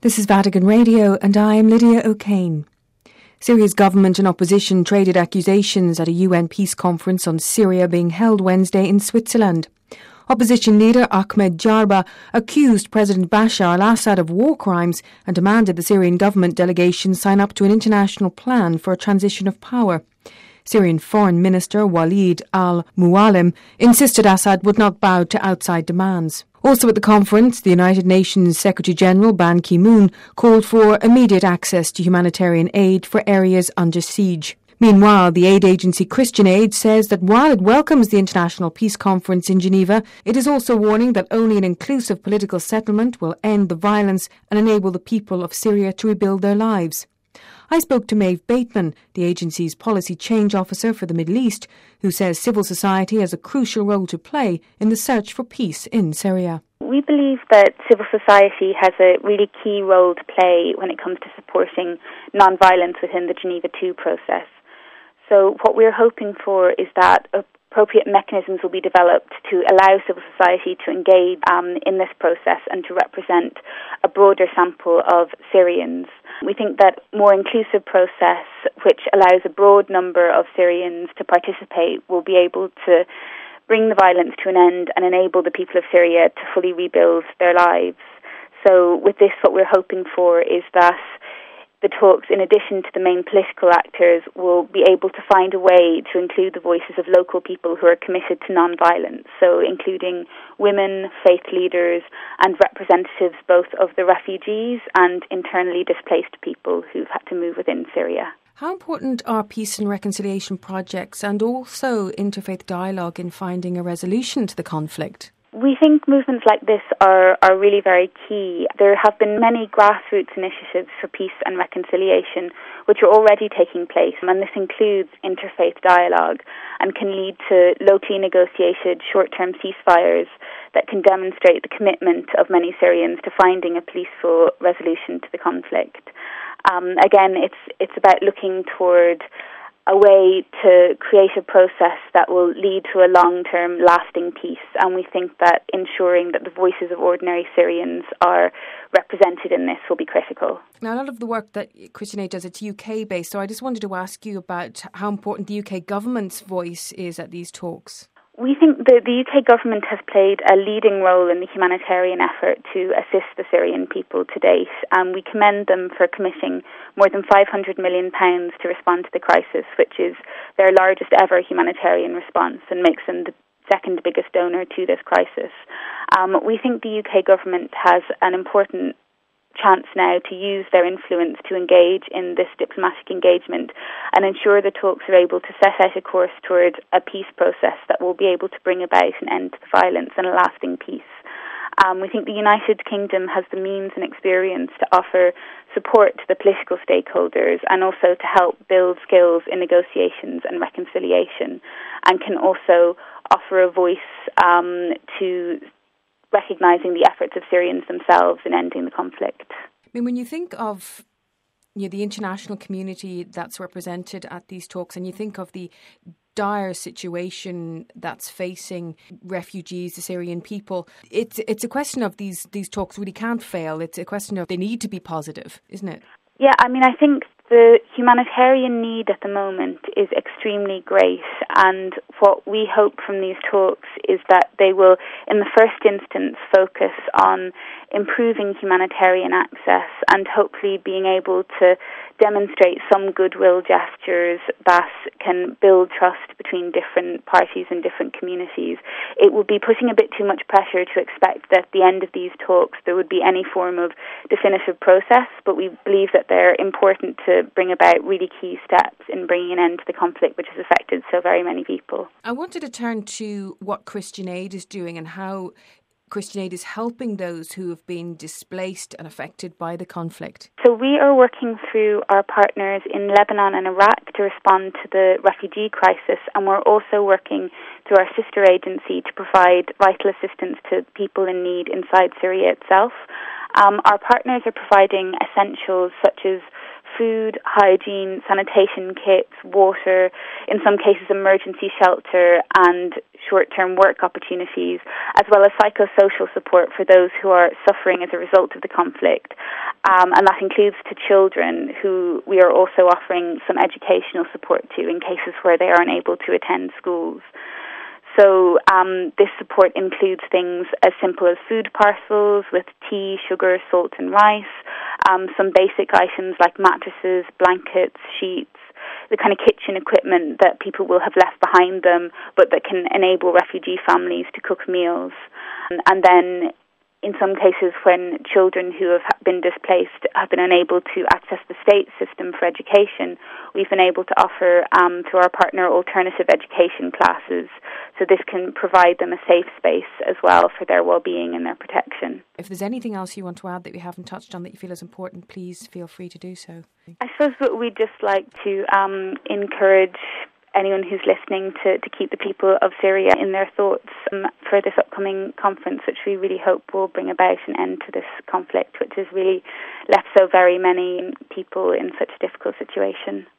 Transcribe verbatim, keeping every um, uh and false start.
This is Vatican Radio and I am Lydia O'Kane. Syria's government and opposition traded accusations at a U N peace conference on Syria being held Wednesday in Switzerland. Opposition leader Ahmed Jarba accused President Bashar al-Assad of war crimes and demanded the Syrian government delegation sign up to an international plan for a transition of power. Syrian Foreign Minister Walid al-Mualim insisted Assad would not bow to outside demands. Also at the conference, the United Nations Secretary-General Ban Ki-moon called for immediate access to humanitarian aid for areas under siege. Meanwhile, the aid agency Christian Aid says that while it welcomes the International Peace Conference in Geneva, it is also warning that only an inclusive political settlement will end the violence and enable the people of Syria to rebuild their lives. I spoke to Maeve Bateman, the agency's policy change officer for the Middle East, who says civil society has a crucial role to play in the search for peace in Syria. We believe that civil society has a really key role to play when it comes to supporting non-violence within the Geneva two process. So what we're hoping for is that appropriate mechanisms will be developed to allow civil society to engage um, in this process and to represent a broader sample of Syrians. We think that more inclusive process, which allows a broad number of Syrians to participate, will be able to bring the violence to an end and enable the people of Syria to fully rebuild their lives. So with this, what we're hoping for is that the talks, in addition to the main political actors, will be able to find a way to include the voices of local people who are committed to non-violence, so including women, faith leaders, and representatives both of the refugees and internally displaced people who've had to move within Syria. How important are peace and reconciliation projects and also interfaith dialogue in finding a resolution to the conflict? We think movements like this are, are really very key. There have been many grassroots initiatives for peace and reconciliation which are already taking place, and this includes interfaith dialogue and can lead to locally negotiated short-term ceasefires that can demonstrate the commitment of many Syrians to finding a peaceful resolution to the conflict. Um, again, it's it's about looking toward a way to create a process that will lead to a long-term lasting peace. And we think that ensuring that the voices of ordinary Syrians are represented in this will be critical. Now, a lot of the work that Christian Aid does, it's U K-based, so I just wanted to ask you about how important the U K government's voice is at these talks. We think that the U K government has played a leading role in the humanitarian effort to assist the Syrian people to date, and we commend them for committing more than five hundred million pounds to respond to the crisis, which is their largest ever humanitarian response and makes them the second biggest donor to this crisis. Um, we think the U K government has an important chance now to use their influence to engage in this diplomatic engagement and ensure the talks are able to set out a course toward a peace process that will be able to bring about an end to the violence and a lasting peace. Um, we think the United Kingdom has the means and experience to offer support to the political stakeholders and also to help build skills in negotiations and reconciliation, and can also offer a voice um, to recognising the efforts of Syrians themselves in ending the conflict. I mean, when you think of you know, the international community that's represented at these talks, and you think of the dire situation that's facing refugees, the Syrian people, it's it's a question of these these talks really can't fail. It's a question of they need to be positive, isn't it? Yeah, I mean, I think the humanitarian need at the moment is extremely great, and what we hope from these talks is that they will, in the first instance, focus on improving humanitarian access and hopefully being able to demonstrate some goodwill gestures that can build trust between different parties and different communities. It would be putting a bit too much pressure to expect that at the end of these talks there would be any form of definitive process, but we believe that they're important to bring about really key steps in bringing an end to the conflict which has affected so very many people. I wanted to turn to what Christian Aid is doing and how Christian Aid is helping those who have been displaced and affected by the conflict. So we are working through our partners in Lebanon and Iraq to respond to the refugee crisis, and we're also working through our sister agency to provide vital assistance to people in need inside Syria itself. Um, our partners are providing essentials such as food, hygiene, sanitation kits, water, in some cases emergency shelter, and short-term work opportunities, as well as psychosocial support for those who are suffering as a result of the conflict. Um, and that includes to children who we are also offering some educational support to in cases where they are unable to attend schools. So um, this support includes things as simple as food parcels with tea, sugar, salt and rice, um, some basic items like mattresses, blankets, sheets, the kind of kitchen equipment that people will have left behind them, but that can enable refugee families to cook meals. And, and then in some cases when children who have been displaced have been unable to access the state system for education, we've been able to offer um, through our partner alternative education classes. So this can provide them a safe space as well for their well-being and their protection. If there's anything else you want to add that we haven't touched on that you feel is important, please feel free to do so. I suppose that we'd just like to um, encourage anyone who's listening to, to keep the people of Syria in their thoughts um, for this upcoming conference, which we really hope will bring about an end to this conflict, which has really left so very many people in such a difficult situation.